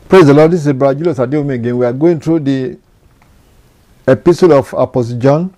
Praise the Lord. This is Brother Julius Adeomi again. We are going through the epistle of Apostle John.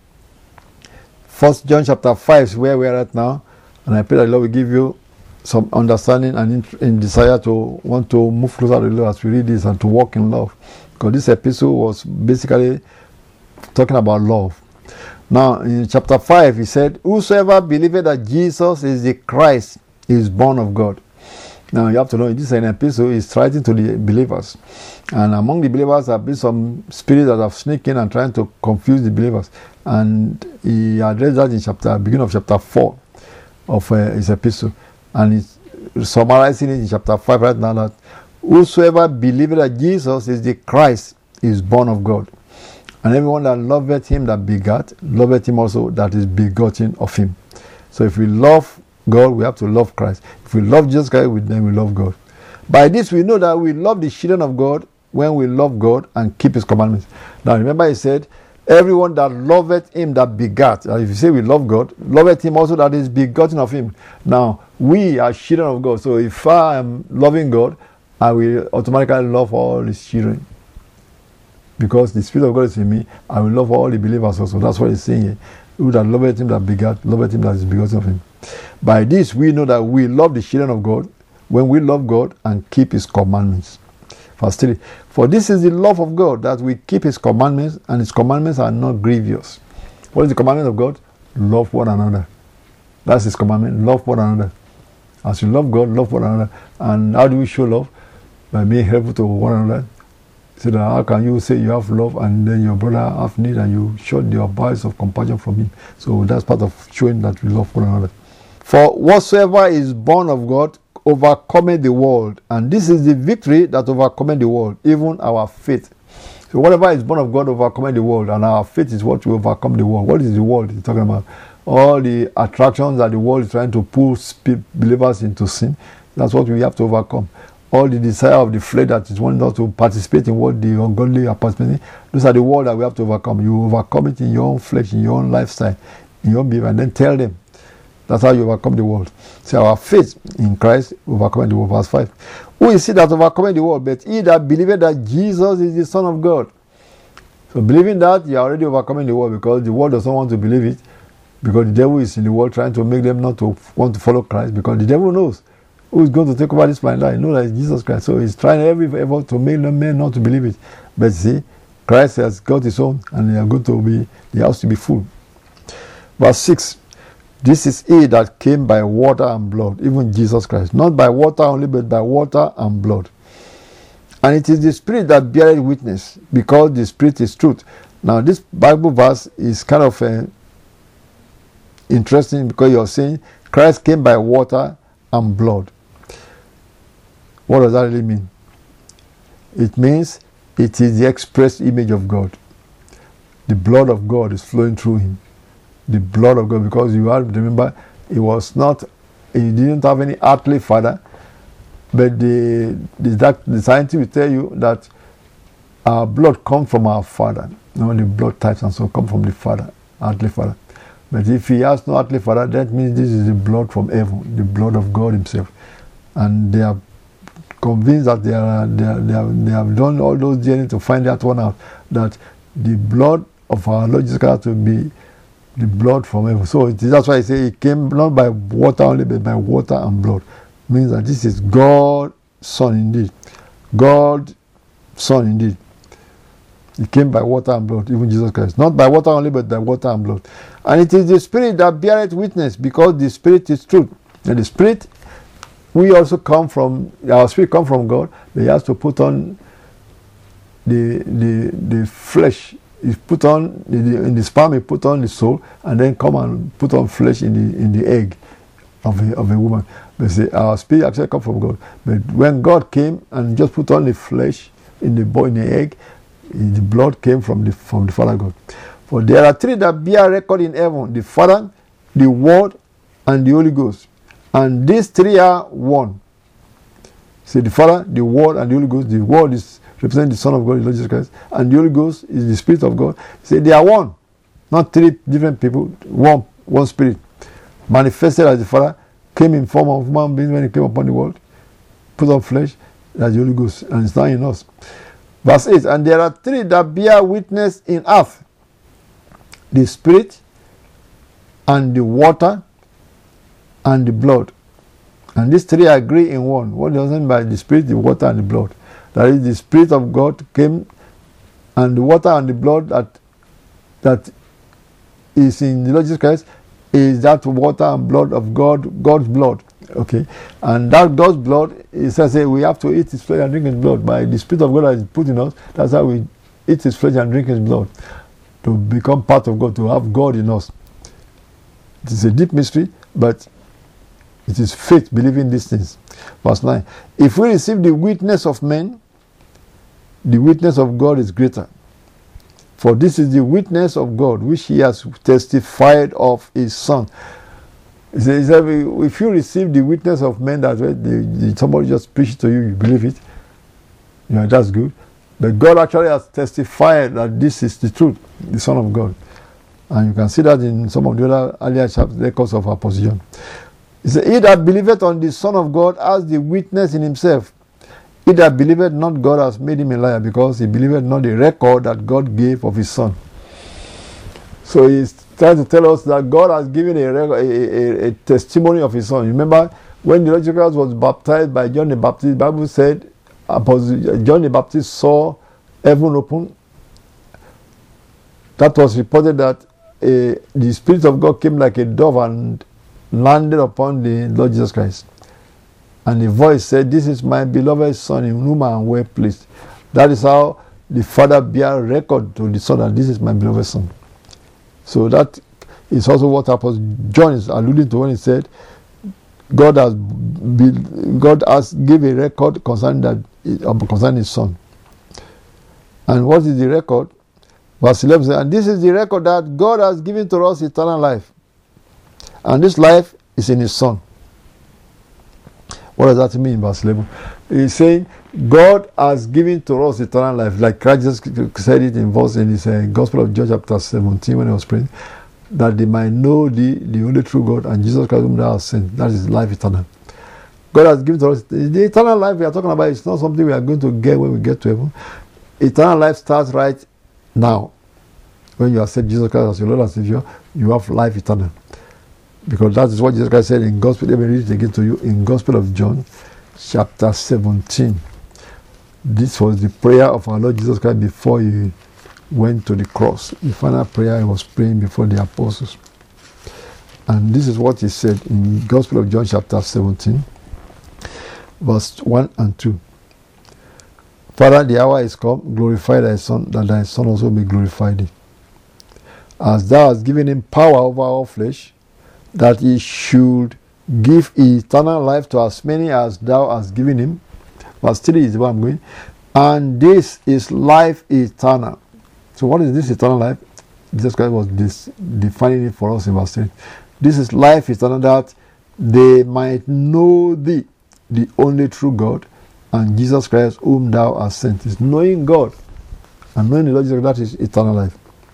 1 John chapter 5 is where we are at now. And I pray that the Lord will give you some understanding and in desire to want to move closer to the Lord as we read this and to walk in love. Because this epistle was basically talking about love. Now, in chapter 5, he said, "Whosoever believeth that Jesus is the Christ is born of God." Now, you have to know, this is an epistle, he's writing to the believers. And among the believers have been some spirits that have sneaked in and trying to confuse the believers. And he addressed that in beginning of chapter 4 of his epistle. And he's summarizing it in chapter 5 right now, that whosoever believeth that Jesus is the Christ is born of God. And everyone that loveth him that begat, loveth him also that is begotten of him. So if we love God, we have to love Christ. If we love Jesus Christ, then we love God. By this we know that we love the children of God when we love God and keep his commandments. Now remember he said, everyone that loveth him that begat. If you say we love God, loveth him also that is begotten of him. Now we are children of God. So if I am loving God, I will automatically love all his children. Because the Spirit of God is in me, I will love all the believers also. That's what he's saying here. Who that loveth him that begat, loveth him that is begotten of him. By this we know that we love the children of God when we love God and keep his commandments. Verse 3. For this is the love of God, that we keep his commandments, and his commandments are not grievous. What is the commandment of God? Love one another. That's his commandment. Love one another. As you love God, love one another. And how do we show love? By being helpful to one another. So that how can you say you have love and then your brother have need and you show your bowels of compassion from him? So that's part of showing that we love one another. For whatsoever is born of God overcometh the world, and this is the victory that overcometh the world, even our faith. So whatever is born of God overcometh the world, and our faith is what will overcome the world. What is the world he's talking about? All the attractions that the world is trying to pull believers into sin. That's what we have to overcome. All the desire of the flesh that is wanting us to participate in what the ungodly are participating in. Those are the world that we have to overcome. You overcome it in your own flesh, in your own lifestyle, in your behavior, and then tell them. That's how you overcome the world. So our faith in Christ overcoming the world. Verse 5. Who is he that overcoming the world? But he that believeth that Jesus is the Son of God. So believing that, you are already overcoming the world, because the world doesn't want to believe it. Because the devil is in the world trying to make them not to want to follow Christ. Because the devil knows who is going to take over this planet. He knows that it's Jesus Christ. So he's trying every effort to make them men not to believe it. But see, Christ has got his own, and they are going to be, the house to be full. Verse 6. This is he that came by water and blood, even Jesus Christ. Not by water only, but by water and blood. And it is the Spirit that beareth witness, because the Spirit is truth. Now this Bible verse is kind of interesting, because you're saying Christ came by water and blood. What does that really mean? It means it is the express image of God. The blood of God is flowing through him. The blood of God, because you have to remember, he didn't have any earthly father, but the scientist will tell you that our blood comes from our father. No, the blood types and so come from the father, earthly father. But if he has no earthly father, that means this is the blood from heaven, the blood of God himself. And they are convinced that they have done all those journeys to find that one out, that the blood of our Lord Jesus Christ will be the blood from heaven. So that's why I say he came not by water only, but by water and blood. Means that this is God's Son indeed. God's Son indeed. He came by water and blood, even Jesus Christ. Not by water only, but by water and blood. And it is the Spirit that beareth witness, because the Spirit is truth. And the Spirit, we also our Spirit comes from God, but he has to put on the flesh. He put on in the sperm, he put on the soul, and then come and put on flesh in the egg of a woman. They say our spirit actually comes from God. But when God came and just put on the flesh in the egg, the blood came from the Father God. For there are three that bear record in heaven: the Father, the Word, and the Holy Ghost. And these three are one. See, the Father, the Word, and the Holy Ghost. The Word is represent the Son of God, the Lord Jesus Christ, and the Holy Ghost is the Spirit of God. Say they are one, not three different people. One Spirit, manifested as the Father, came in form of human being when he came upon the world, put on flesh. That's the Holy Ghost, and it's not in us. Verse 8, and there are three that bear witness in earth: the Spirit, and the water, and the blood. And these three agree in one. What does it mean by the Spirit, the water, and the blood? That is, the Spirit of God came, and the water and the blood that is in the Lord Jesus Christ is that water and blood of God, God's blood. Okay, and that God's blood, it says we have to eat His flesh and drink His blood. By the Spirit of God that is put in us, that's how we eat His flesh and drink His blood, to become part of God, to have God in us. It is a deep mystery, but it is faith believing these things. Verse 9. If we receive the witness of men, the witness of God is greater. For this is the witness of God, which He has testified of His Son. He says, if you receive the witness of men, that somebody just preached to you, you believe it, that's good. But God actually has testified that this is the truth, the Son of God. And you can see that in some of the other earlier records of Apostle John. He said, he that believeth on the Son of God has the witness in himself. He that believeth not God has made him a liar, because he believeth not the record that God gave of His Son. So he's trying to tell us that God has given a testimony of His Son. Remember, when the Lord Jesus Christ was baptized by John the Baptist, the Bible said John the Baptist saw heaven open. That was reported that the Spirit of God came like a dove and landed upon the Lord Jesus Christ. And the voice said, "This is my beloved Son, in whom I am well pleased." That is how the Father bear record to the Son that this is my beloved Son. So that is also what Apostle John is alluding to when he said, God has given a record concerning His Son. And what is the record? Verse 11 says, and this is the record that God has given to us eternal life. And this life is in His Son. What does that mean, verse 11? He's saying, God has given to us eternal life. Like Christ said it in His Gospel of John chapter 17 when He was praying, that they might know the only true God and Jesus Christ whom Thou hast sent. That is life eternal. God has given to us the eternal life we are talking about. It's not something we are going to get when we get to heaven. Eternal life starts right now. When you accept Jesus Christ as your Lord and Savior, you have life eternal. Because that is what Jesus Christ said in Gospel. Let me read it again to you. In Gospel of John, chapter 17. This was the prayer of our Lord Jesus Christ before He went to the cross. The final prayer He was praying before the apostles. And this is what He said in Gospel of John, chapter 17, verse 1 and 2. Father, the hour is come, glorify Thy Son, that Thy Son also may glorify Thee. As Thou hast given Him power over all flesh, that He should give eternal life to as many as Thou hast given Him. Verse 3 is where I'm going. And this is life eternal. So what is this eternal life? Jesus Christ was defining it for us in verse 3. This is life eternal, that they might know Thee, the only true God, and Jesus Christ whom Thou hast sent. It's knowing God and knowing the Lord Jesus Christ, that is eternal life.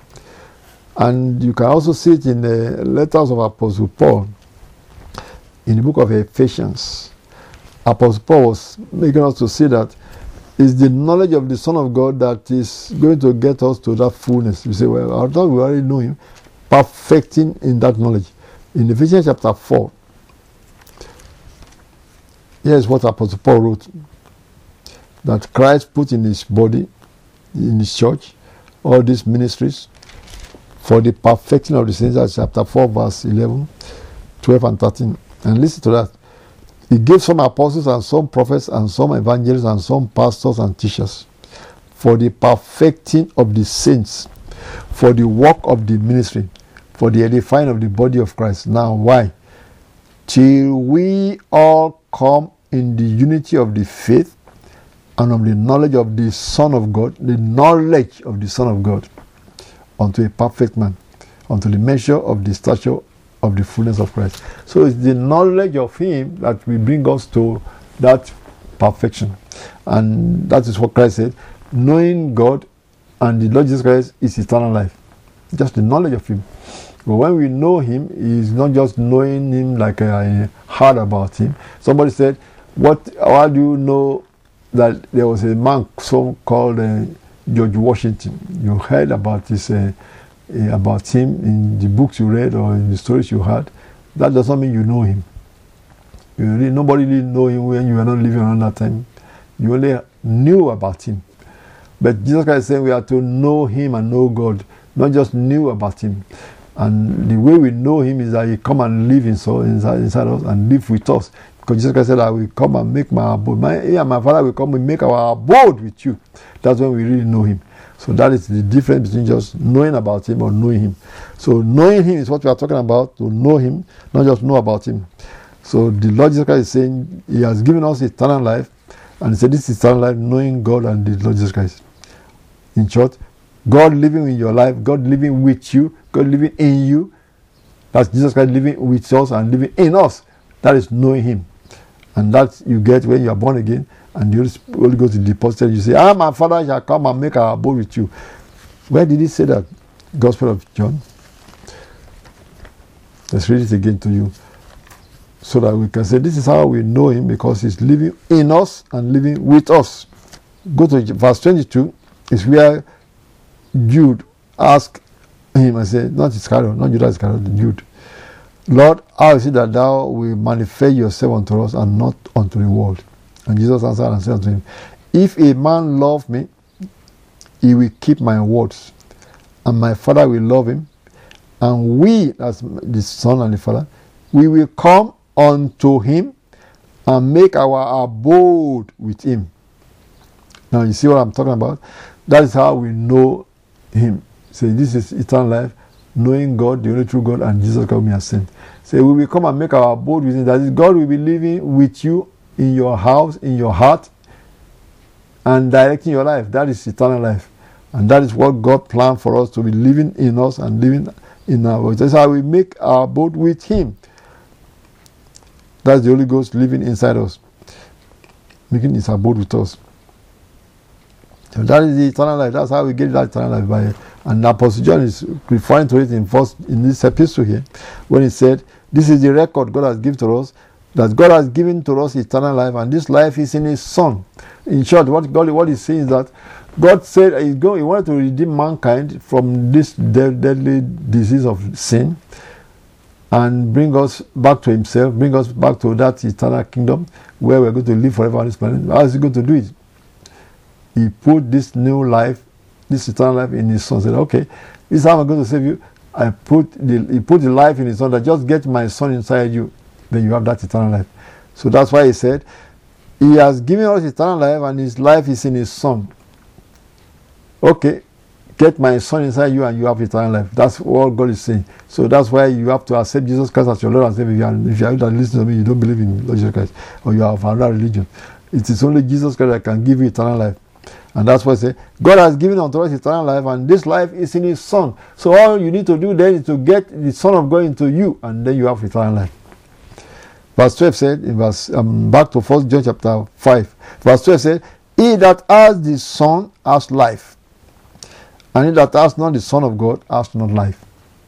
And you can also see it in the letters of Apostle Paul, in the book of Ephesians. Apostle Paul was making us to see that it's the knowledge of the Son of God that is going to get us to that fullness. You say, well, I thought we already know Him. Perfecting in that knowledge. In Ephesians chapter 4, here's what Apostle Paul wrote. That Christ put in His body, in His church, all these ministries, for the perfecting of the saints. That's chapter 4, verse 11, 12 and 13. And listen to that. He gave some apostles and some prophets and some evangelists and some pastors and teachers for the perfecting of the saints, for the work of the ministry, for the edifying of the body of Christ. Now, why? Till we all come in the unity of the faith and of the knowledge of the Son of God, the knowledge of the Son of God, unto a perfect man, unto the measure of the stature of the fullness of Christ. So it's the knowledge of Him that will bring us to that perfection. And that is what Christ said. Knowing God and the Lord Jesus Christ is eternal life. Just the knowledge of Him. But when we know Him, it's not just knowing Him like I heard about Him. Somebody said, how do you know that there was a man called George Washington. You heard about about him in the books you read or in the stories you heard. That does not mean you know him. Nobody really know him when you were not living around that time. You only knew about him. But Jesus Christ is saying we are to know him and know God, not just knew about him. And the way we know him is that he come and live inside us and live with us. Because Jesus Christ said, I will come and make my abode. He and my Father will come and make our abode with you. That's when we really know him. So that is the difference between just knowing about him or knowing him. So knowing him is what we are talking about, to know him, not just know about him. So the Lord Jesus Christ is saying he has given us eternal life. And he said this is eternal life, knowing God and the Lord Jesus Christ. In short, God living in your life, God living with you, God living in you. That's Jesus Christ living with us and living in us. That is knowing him. And that you get when you are born again and the Holy Ghost is deposited. You say, my Father shall come and make our abode with you. Where did he say that? Gospel of John. Let's read it again to you. So that we can say this is how we know him, because he's living in us and living with us. Go to verse 22. Is where Jude asked him and said, not Iscariot, not Judas Iscariot, Jude, Lord, how is it that thou will manifest yourself unto us and not unto the world? And Jesus answered and said unto him, if a man love me, he will keep my words, and my Father will love him, and we, as the Son and the Father, we will come unto him and make our abode with him. Now you see what I'm talking about? That is how we know him. Say this is eternal life, knowing God, the only true God, and Jesus Christ we have sent. Say we will come and make our abode with him. That is, God will be living with you in your house, in your heart, and directing your life. That is eternal life. And that is what God planned for us, to be living in us and living in our world. That's how we make our abode with him. That's the Holy Ghost living inside us, making his abode with us. So that is the eternal life. That's how we get that eternal life by. And Apostle John is referring to it in this epistle here, when he said, this is the record God has given to us, that God has given to us eternal life, and this life is in his Son. In short, what he's saying is that God said he wanted to redeem mankind from this deadly disease of sin and bring us back to himself, bring us back to that eternal kingdom where we're going to live forever on this planet. How is he going to do it? He put this new life, this eternal life in his Son. Said, okay, this is how I'm going to save you. He put the life in his Son, that just get my Son inside you, then you have that eternal life. So that's why he said, he has given us eternal life and his life is in his Son. Okay, get my Son inside you and you have eternal life. That's what God is saying. So that's why you have to accept Jesus Christ as your Lord and Savior. If you are not listening to me, you don't believe in Lord Jesus Christ, or you have another religion. It is only Jesus Christ that can give you eternal life. And that's why I say, God has given unto us eternal life, and this life is in his Son. So all you need to do then is to get the Son of God into you, and then you have eternal life. Verse 12 said, back to 1 John chapter 5. Verse 12 said, he that has the Son has life, and he that has not the Son of God has not life.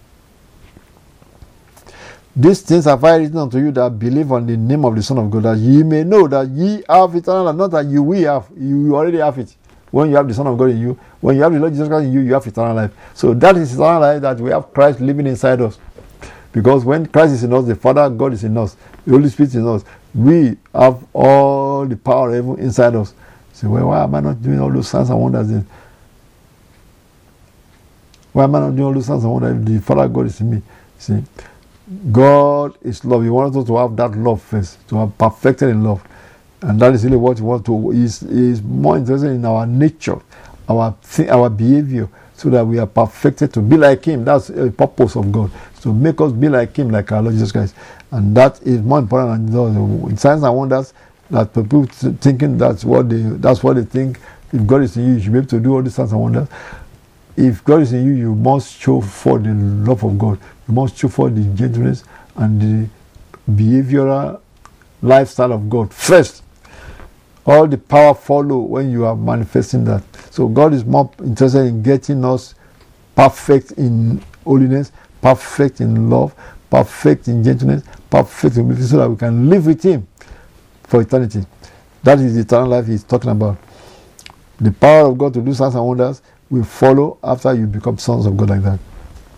These things have I written unto you that believe on the name of the Son of God, that ye may know that ye have eternal life. Not that you will have, you already have it. When you have the Son of God in you, when you have the Lord Jesus Christ in you, you have eternal life. So that is eternal life, that we have Christ living inside us. Because when Christ is in us, the Father God is in us, the Holy Spirit is in us, we have all the power of heaven inside us. So why am I not doing all those signs and wonders then? Why am I not doing all those signs and wonders if the Father God is in me? See, God is love. He wants us to have that love first, to have perfected in love. And that is really what he wants to. Is more interested in our nature, our behavior, so that we are perfected to be like him. That's the purpose of God, to make us be like him, like our Lord Jesus Christ. And that is more important than the signs and wonders that people thinking that's what they think. If God is in you, you should be able to do all these signs and wonders. If God is in you, you must show for the love of God. You must show for the gentleness and the behavioral lifestyle of God first. All the power follow when you are manifesting that. So God is more interested in getting us perfect in holiness, perfect in love, perfect in gentleness, perfect in humility, so that we can live with him for eternity. That is the eternal life he's talking about. The power of God to do signs and wonders will follow after you become sons of God like that.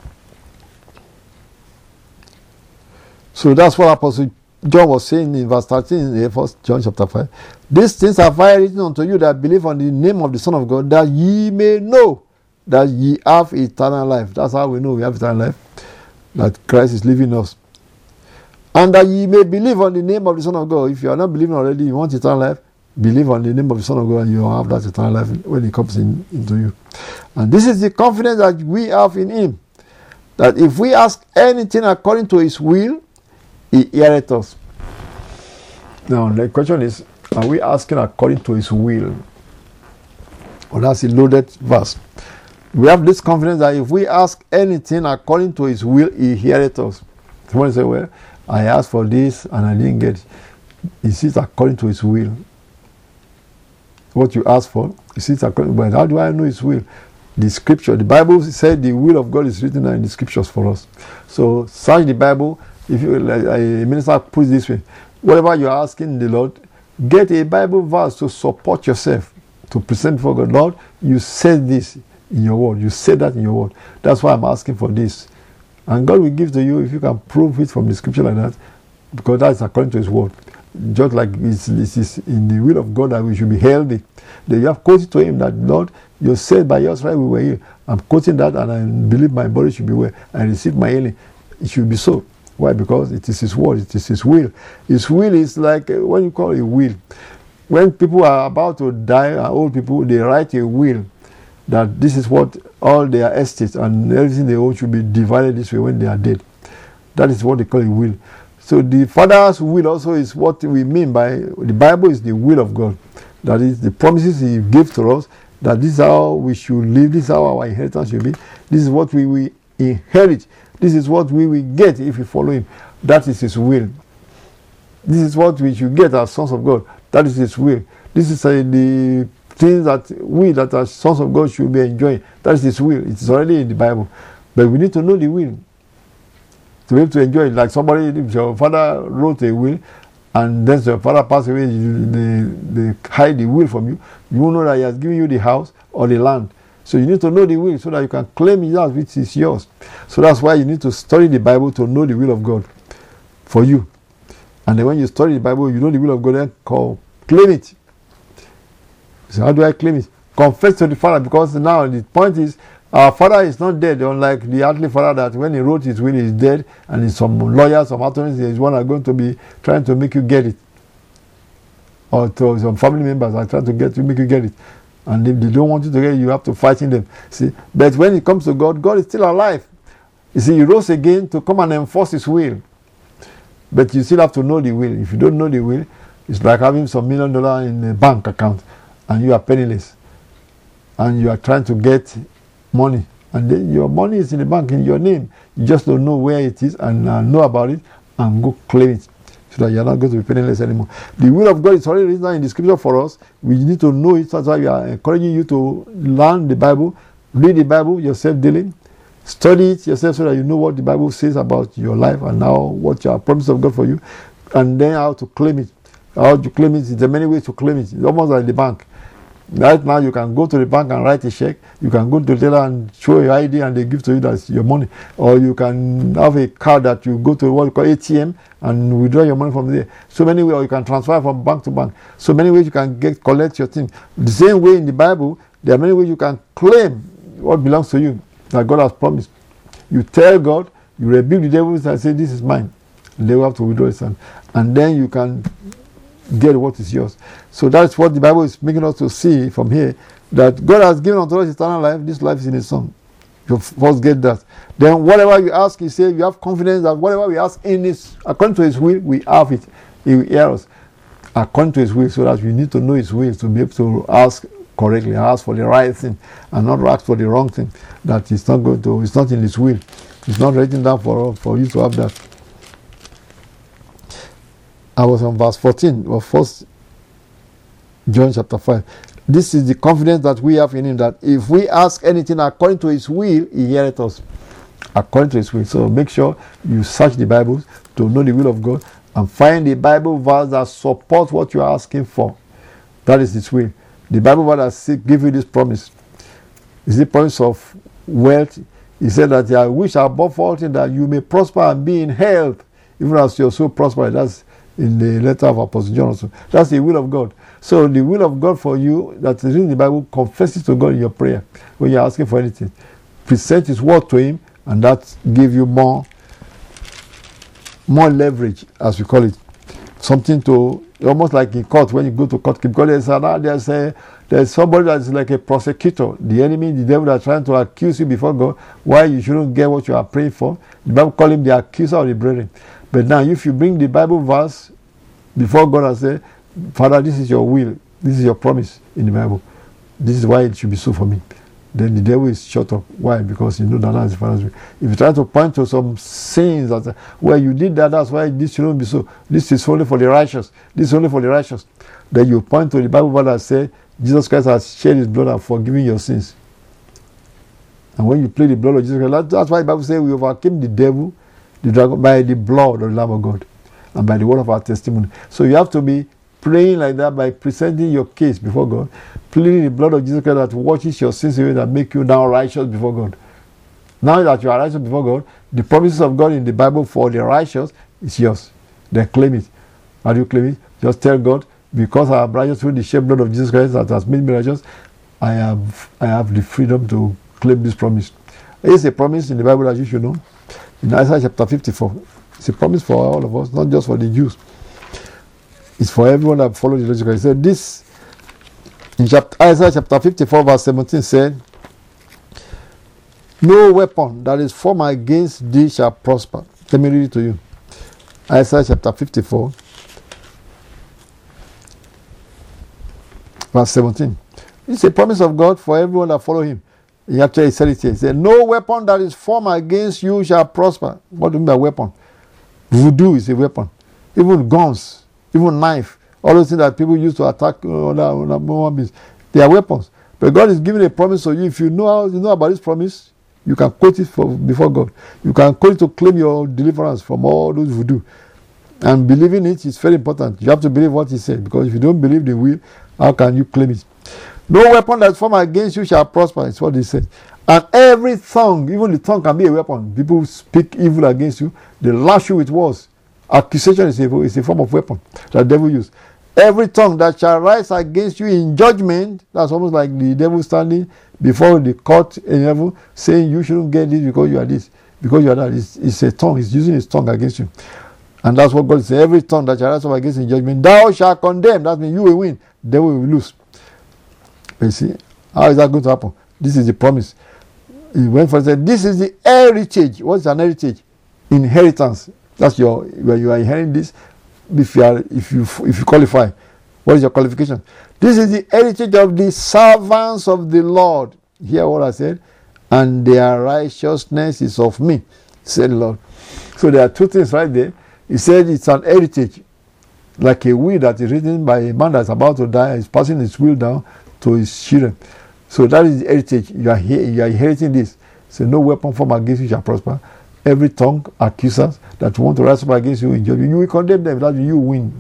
So that's what Apostle John was saying in verse 13 in the 1 John chapter 5. These things have I written unto you that believe on the name of the Son of God, that ye may know that ye have eternal life. That's how we know we have eternal life, that Christ is living in us. And that ye may believe on the name of the Son of God. If you are not believing already, you want eternal life, believe on the name of the Son of God and you will have that eternal life when He comes into you. And this is the confidence that we have in Him, that if we ask anything according to His will, He heareth us. Now the question is, are we asking according to His will? Well, that's a loaded verse. We have this confidence that if we ask anything according to His will, He heareth us. Someone say, well, I asked for this and I didn't get it. Is it according to His will? What you ask for, is it according? But how do I know His will? The scripture, the Bible said the will of God is written in the scriptures for us. So search the Bible. If you, like a minister puts this way, whatever you're asking the Lord, get a Bible verse to support yourself, to present before God. Lord, you said this in your word. You said that in your word. That's why I'm asking for this. And God will give to you if you can prove it from the scripture like that, because that is according to His word. Just like this is in the will of God that we should be healthy. Then you have quoted to Him that, Lord, you said by your stripes we were healed. I'm quoting that and I believe my body should be well. I receive my healing. It should be so. Why? Because it is His word, it is His will. His will is like, what you call a will. When people are about to die, old people, they write a will that this is what all their estates and everything they own should be divided this way when they are dead. That is what they call a will. So the Father's will also is what we mean by, the Bible is the will of God. That is the promises He gave to us, that this is how we should live, this is how our inheritance should be, this is what we will inherit. This is what we will get if we follow Him. That is His will. This is what we should get as sons of God. That is His will. This is the things that we that are sons of God should be enjoying. That is His will. It is already in the Bible. But we need to know the will to be able to enjoy it. Like somebody, if your father wrote a will and then your father passed away, they hide the will from you. You won't know that He has given you the house or the land. So you need to know the will so that you can claim it as which is yours. So that's why you need to study the Bible to know the will of God for you. And then when you study the Bible, you know the will of God, then claim it. So how do I claim it? Confess to the Father, because now the point is, our Father is not dead, unlike the earthly father that when he wrote his will, he is dead, and some lawyers, some attorneys, is one are going to be trying to make you get it. Or to some family members are trying to make you get it. And if they don't want you to get it, you have to fight in them. See, but when it comes to God, God is still alive. You see, He rose again to come and enforce His will. But you still have to know the will. If you don't know the will, it's like having some $1 million in a bank account and you are penniless. And you are trying to get money. And then your money is in the bank in your name. You just don't know where it is and know about it and go claim it. So that you are not going to be penniless anymore. The will of God is already written in the scripture for us. We need to know it. That's why we are encouraging you to learn the Bible, read the Bible yourself daily, study it yourself so that you know what the Bible says about your life and now what your promise of God for you, and then how to claim it. How to claim it? There are many ways to claim it. It's almost like the bank. Right now, you can go to the bank and write a check. You can go to the teller and show your ID and they give to you that's your money. Or you can have a card that you go to what you call ATM and withdraw your money from there. So many ways, or you can transfer from bank to bank. So many ways you can collect your thing. The same way in the Bible, there are many ways you can claim what belongs to you that God has promised. You tell God, you rebuke the devil and say, this is mine. And they will have to withdraw his hand. And then you can get what is yours. So that's what the Bible is making us to see from here, that God has given unto us eternal life. This life is in His Son. You first get that. Then whatever you ask, He said, you have confidence that whatever we ask in His, according to His will, we have it. He will hear us according to His will, so that we need to know His will to be able to ask correctly, ask for the right thing, and not ask for the wrong thing. That is not going to. It's not in His will. It's not written down for you to have that. I was on verse 14 of 1 John chapter 5. This is the confidence that we have in Him, that if we ask anything according to His will, He heareth us. According to His will. So make sure you search the Bible to know the will of God and find the Bible verse that supports what you are asking for. That is His will. The Bible has give you this promise. It's the promise of wealth. He said that I wish above all things that you may prosper and be in health, even as your soul prosper. That's in the letter of Apostle John also. That's the will of God. So the will of God for you, that is in the Bible, confess it to God in your prayer when you're asking for anything. Present His word to Him, and that gives you more leverage, as we call it. Something to, almost like in court, when you go to court, because there's somebody that's like a prosecutor, the enemy, the devil, that's trying to accuse you before God, why you shouldn't get what you are praying for. The Bible calls him the accuser of the brethren. But now, if you bring the Bible verse before God and say, Father, this is your will, this is your promise in the Bible, this is why it should be so for me, then the devil is shut up. Why? Because you know that is the Father's will. If you try to point to some sins that where you did that, that's why this shouldn't be so. This is only for the righteous. This is only for the righteous. Then you point to the Bible verse that says, Jesus Christ has shed His blood and forgiven your sins. And when you play the blood of Jesus Christ, that's why the Bible says we overcame the devil, the dragon, by the blood of the Lamb of God and by the word of our testimony. So you have to be praying like that by presenting your case before God, pleading the blood of Jesus Christ that washes your sins away, that make you now righteous before God. Now that you are righteous before God, the promises of God in the Bible for the righteous is yours. Then claim it. How do you claim it? Just tell God, because I am righteous through the shed blood of Jesus Christ that has made me righteous, I have the freedom to claim this promise. It's a promise in the Bible that you should know. In Isaiah chapter 54. It's a promise for all of us, not just for the Jews. It's for everyone that follows the Lord Jesus Christ. He said this in Isaiah chapter 54 verse 17 said, no weapon that is formed against thee shall prosper. Let me read it to you. Isaiah chapter 54 verse 17. It's a promise of God for everyone that follow Him. He actually said it here. He said, no weapon that is formed against you shall prosper. What do you mean by weapon? Voodoo is a weapon. Even guns, even knife, all those things that people use to attack other human beings, they are weapons. But God is giving a promise to you. If you know about this promise, you can quote it before God. You can quote it to claim your deliverance from all those voodoo. And believing it is very important. You have to believe what He said, because if you don't believe the will, how can you claim it? No weapon that is formed against you shall prosper, is what He said. And every tongue, even the tongue can be a weapon. People speak evil against you, they lash you with words. Accusation is a form of weapon that the devil uses. Every tongue that shall rise against you in judgment, that's almost like the devil standing before the court in heaven, saying you shouldn't get this because you are this, because you are that. It's a tongue. He's using his tongue against you. And that's what God says. Every tongue that shall rise up against you in judgment, thou shalt condemn. That means you will win. The devil will lose. But you see, how is that going to happen? This is the promise. He went for said, this is the heritage. What is an heritage? Inheritance. That's when you are inheriting this. If you qualify, what is your qualification? This is the heritage of the servants of the Lord. Hear what I said, and their righteousness is of me, said the Lord. So there are two things right there. He said it's an heritage, like a will that is written by a man that's about to die and is passing his will down to his children. So that is the heritage. You are inheriting this. So no weapon formed against you shall prosper. Every tongue, accusers that want to rise up against you in judgment, you will condemn them. That you win.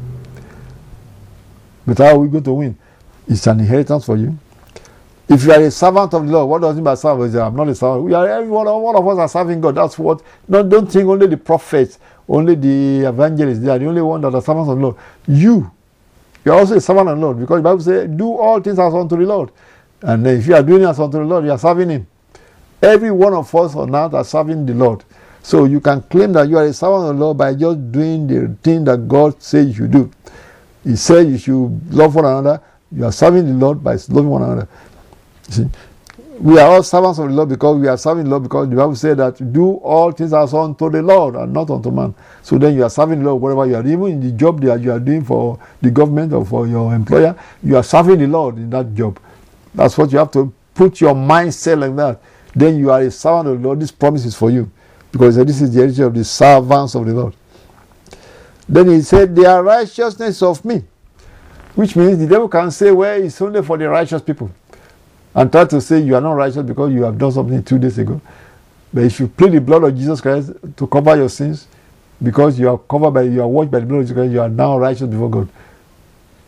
But how are we going to win? It's an inheritance for you. If you are a servant of the Lord, what does it mean by servant? I'm not a servant. We are all of us are serving God. That's what. Don't think only the prophets, only the evangelists, they are the only one that are servants of the Lord. You are also a servant of the Lord, because the Bible says, do all things as unto the Lord. And if you are doing it as unto the Lord, you are serving Him. Every one of us on earth are serving the Lord. So you can claim that you are a servant of the Lord by just doing the thing that God says you should do. He said you should love one another. You are serving the Lord by loving one another. You see, we are all servants of the Lord because we are serving the Lord, because the Bible said that do all things as unto the Lord and not unto man. So then you are serving the Lord wherever you are. Even in the job that you are doing for the government or for your employer, you are serving the Lord in that job. That's what you have to put your mindset like that. Then you are a servant of the Lord. This promise is for you, because this is the heritage of the servants of the Lord. Then He said, their righteousness of me, which means the devil can say, well, it's only for the righteous people, and try to say you are not righteous because you have done something 2 days ago. But if you plead the blood of Jesus Christ to cover your sins, because you are washed by the blood of Jesus Christ, you are now righteous before God.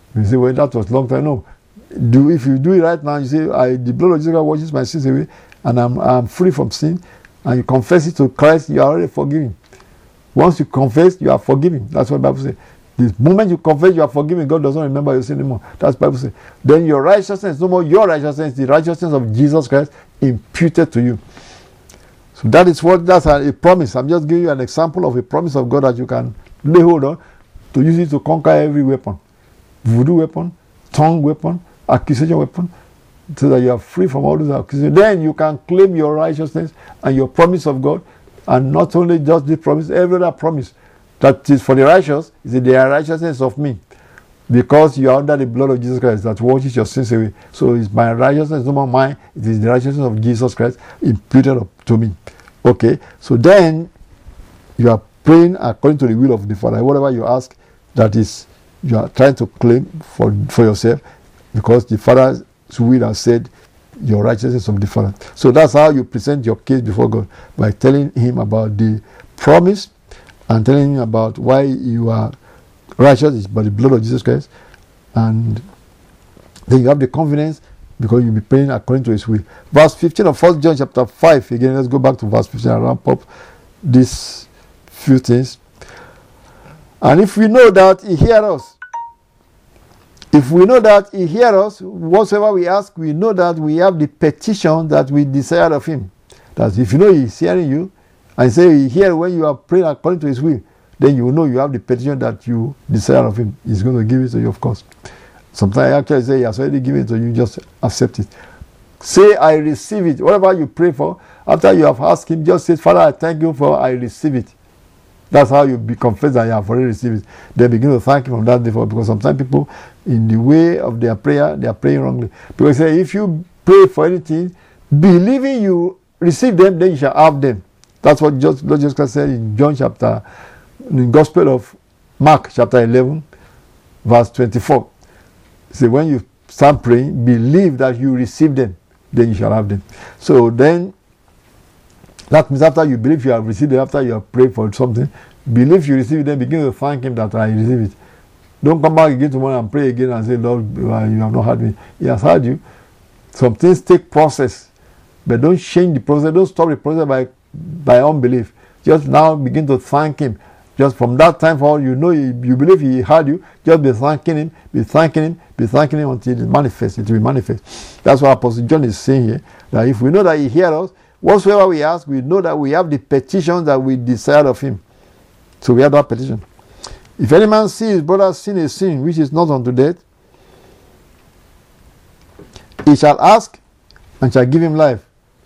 You say, well, that was long time. No. If you do it right now, you say, the blood of Jesus Christ washes my sins away, and I'm free from sin, and you confess it to Christ, you are already forgiven. Once you confess, you are forgiven. That's what the Bible says. The moment you confess, you are forgiven. God doesn't remember your sin anymore. That's what the Bible says. Then your righteousness, no more your righteousness, the righteousness of Jesus Christ imputed to you. So that's a promise. I'm just giving you an example of a promise of God that you can lay hold on to use it to conquer every weapon. Voodoo weapon, tongue weapon, accusation weapon, so that you are free from all those accusations. Then you can claim your righteousness and your promise of God, and not only just this promise, every other promise that is for the righteous, is the righteousness of me, because you are under the blood of Jesus Christ that washes your sins away. So it's my righteousness, no more mine, it is the righteousness of Jesus Christ imputed to me. Okay, so then you are praying according to the will of the Father. Whatever you ask, that is, you are trying to claim for yourself, because the Father's will has said your righteousness of the Father. So that's how you present your case before God, by telling Him about the promise and telling Him about why you are righteous is by the blood of Jesus Christ, and then you have the confidence because you'll be praying according to His will. Verse 15 of 1 John chapter 5. Again, let's go back to verse 15 and wrap up these few things. And if we know that He hears us, whatsoever we ask, we know that we have the petition that we desire of Him. That if you know He's hearing you, and say He hears when you are praying according to His will, then you know you have the petition that you desire of Him. He's going to give it to you, of course. Sometimes I actually say He has already given it to you, just accept it. Say, I receive it. Whatever you pray for, after you have asked Him, just say, Father, I thank you for I receive it. That's how you be confessed that you have already received it. Then begin to thank Him from that day forward, because sometimes people, in the way of their prayer, they are praying wrongly. Because say, if you pray for anything, believing you receive them, then you shall have them. That's what Lord Jesus Christ said in the Gospel of Mark chapter 11, verse 24. So when you start praying, believe that you receive them, then you shall have them. So then, that means after you believe you have received it, after you have prayed for something, believe you receive it, then begin to thank Him that I receive it. Don't come back again tomorrow and pray again and say, Lord, you have not heard me. He has heard you. Some things take process, but don't change the process. Don't stop the process by unbelief. Just now begin to thank Him. Just from that time forward, you know you believe He heard you. Just be thanking Him, be thanking Him, be thanking Him until it manifests. It will manifest. That's what Apostle John is saying here. That if we know that He hears us, whatsoever we ask, we know that we have the petition that we desire of Him. So we have that petition. If any man see his brother sin a sin which is not unto death, he shall ask and shall give him life.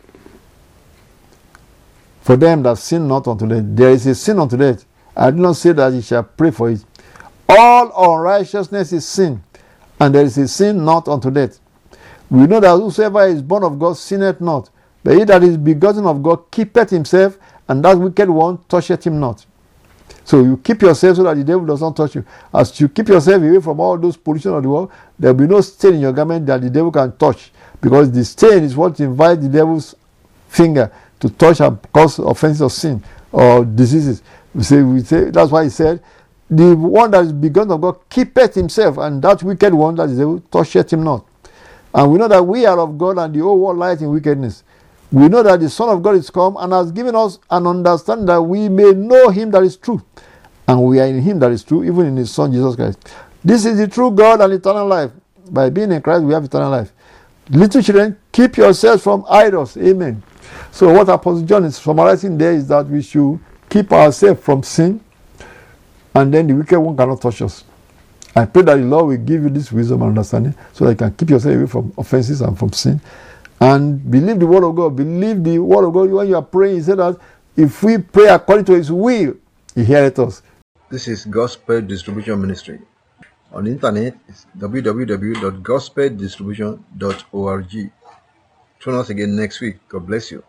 For them that sin not unto death, there is a sin unto death. I do not say that he shall pray for it. All unrighteousness is sin, and there is a sin not unto death. We know that whosoever is born of God sinneth not, but he that is begotten of God keepeth himself, and that wicked one toucheth him not. So you keep yourself so that the devil does not touch you. As you keep yourself away from all those pollution of the world, there will be no stain in your garment that the devil can touch, because the stain is what invites the devil's finger to touch and cause offenses of sin or diseases. We say that's why he said, the one that is begotten of God keepeth himself, and that wicked one that is the devil toucheth him not. And we know that we are of God, and the whole world lieth in wickedness. We know that the Son of God is come and has given us an understanding that we may know Him that is true. And we are in Him that is true, even in His Son Jesus Christ. This is the true God and eternal life. By being in Christ, we have eternal life. Little children, keep yourselves from idols. Amen. So what Apostle John is summarizing there is that we should keep ourselves from sin, and then the wicked one cannot touch us. I pray that the Lord will give you this wisdom and understanding, so that you can keep yourself away from offenses and from sin. And believe the word of God. Believe the word of God. When you are praying, He said that if we pray according to His will, He heareth us. This is Gospel Distribution Ministry. On the internet, it's www.gospeldistribution.org. Join us again next week. God bless you.